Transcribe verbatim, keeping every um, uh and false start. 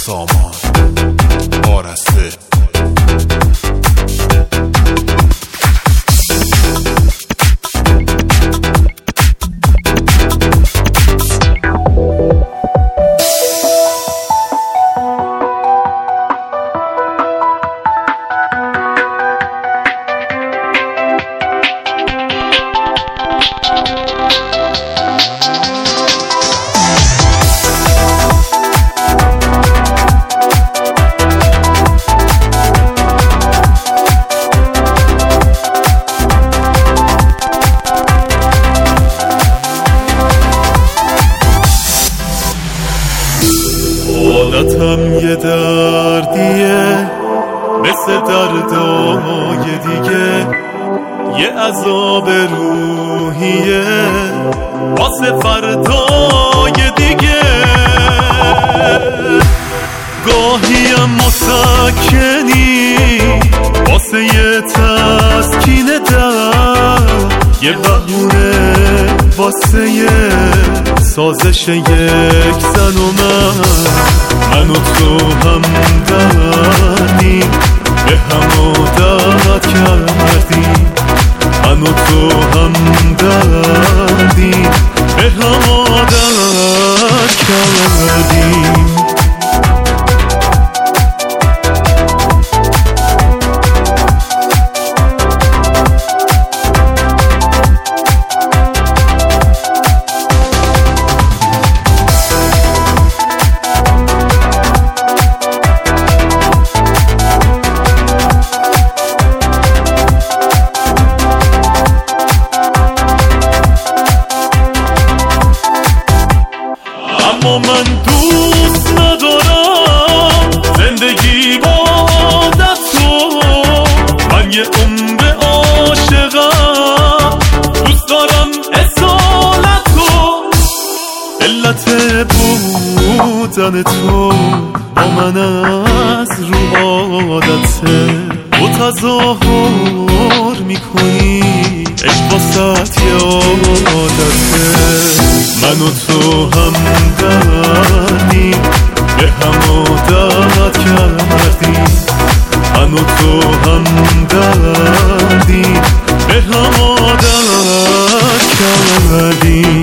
سامان آرسته. عادتم یه دردیه مثل دردای دیگه، یه عذاب روحیه واسه فردای دیگه. گاهیم مسکنی واسه یه تسکین در، یه بهونه واسه یه سازش یک زن و من. من و تو هم دردیم به هم عادت کردیم، من و تو هم دردیم به هم عادت کردیم. اما من دوست ندارم زندگی با عادت تو، من یه عمر عاشقم دوست دارم اصالت تو. علت بودن تو با من از رو عادته، تو تظاهر میکنی عشق واسط یه عادته. من و تو هم دردیم به هم عادت کردیم، من و تو هم دردیم به هم عادت کردیم.